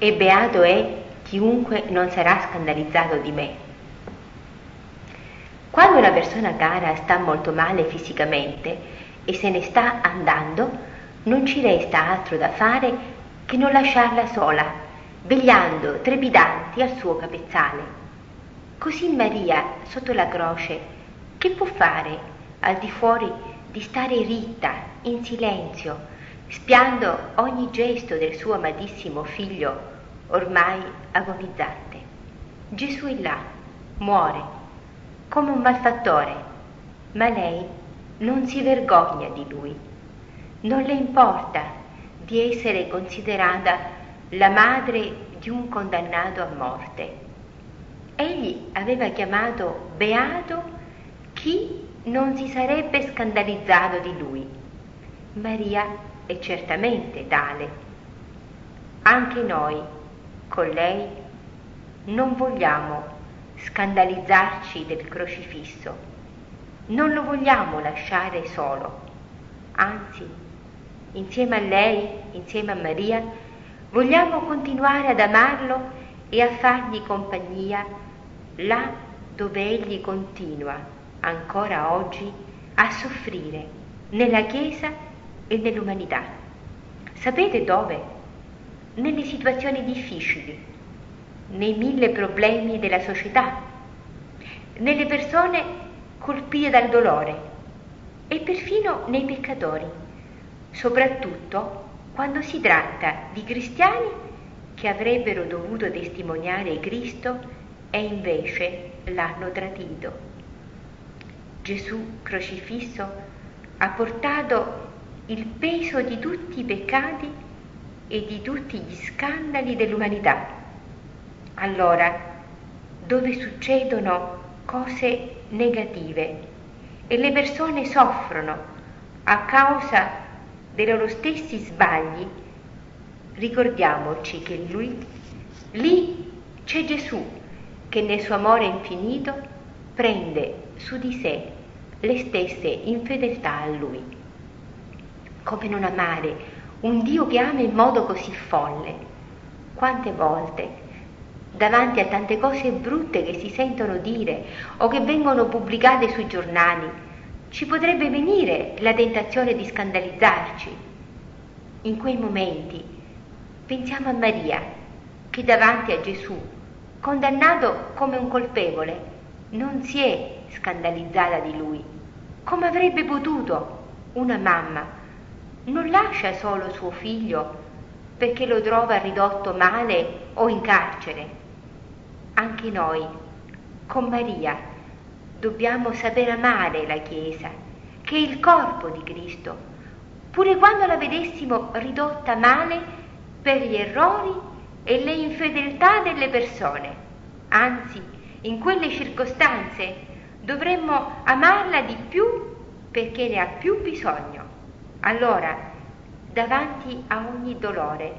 e beato è chiunque non sarà scandalizzato di me. Quando una persona cara sta molto male fisicamente e se ne sta andando, non ci resta altro da fare che non lasciarla sola, vegliando trepidanti al suo capezzale. Così Maria, sotto la croce, che può fare al di fuori di stare ritta, in silenzio, spiando ogni gesto del suo amatissimo figlio ormai agonizzante? Gesù è là, muore, come un malfattore, ma lei non si vergogna di lui. Non le importa di essere considerata la madre di un condannato a morte. Egli aveva chiamato beato chi non si sarebbe scandalizzato di lui. Maria è certamente tale. Anche noi, con lei, non vogliamo scandalizzarci del crocifisso, non lo vogliamo lasciare solo, anzi, insieme a lei, insieme a Maria, vogliamo continuare ad amarlo e a fargli compagnia là dove egli continua ancora oggi a soffrire nella Chiesa e nell'umanità. Sapete dove? Nelle situazioni difficili, nei 1000 problemi della società, nelle persone colpite dal dolore e perfino nei peccatori, soprattutto quando si tratta di cristiani che avrebbero dovuto testimoniare Cristo e invece l'hanno tradito. Gesù crocifisso ha portato il peso di tutti i peccati e di tutti gli scandali dell'umanità. Allora, dove succedono cose negative e le persone soffrono a causa dei loro stessi sbagli, ricordiamoci che lì c'è Gesù che nel suo amore infinito prende su di sé le stesse infedeltà a Lui. Come non amare un Dio che ama in modo così folle? Quante volte, davanti a tante cose brutte che si sentono dire o che vengono pubblicate sui giornali, ci potrebbe venire la tentazione di scandalizzarci. In quei momenti pensiamo a Maria, che davanti a Gesù, condannato come un colpevole, non si è scandalizzata di lui. Come avrebbe potuto una mamma? Non lascia solo suo figlio perché lo trova ridotto male o in carcere. Anche noi, con Maria, dobbiamo saper amare la Chiesa, che è il corpo di Cristo, pure quando la vedessimo ridotta male per gli errori e le infedeltà delle persone. Anzi, in quelle circostanze dovremmo amarla di più perché ne ha più bisogno. Allora, davanti a ogni dolore,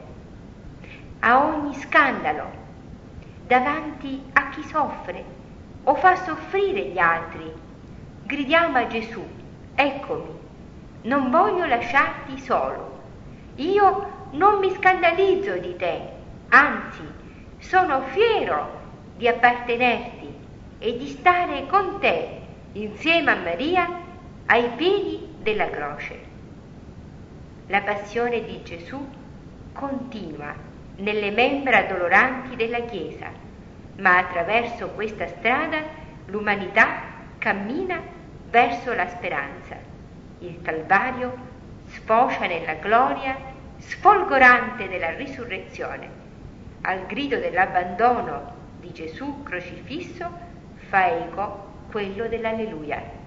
a ogni scandalo, davanti a chi soffre o fa soffrire gli altri, gridiamo a Gesù: eccomi, non voglio lasciarti solo, io non mi scandalizzo di te, anzi, sono fiero di appartenerti e di stare con te insieme a Maria ai piedi della croce. La passione di Gesù continua nelle membra doloranti della Chiesa, ma attraverso questa strada l'umanità cammina verso la speranza. Il Calvario sfocia nella gloria sfolgorante della risurrezione. Al grido dell'abbandono di Gesù crocifisso fa eco quello dell'Alleluia.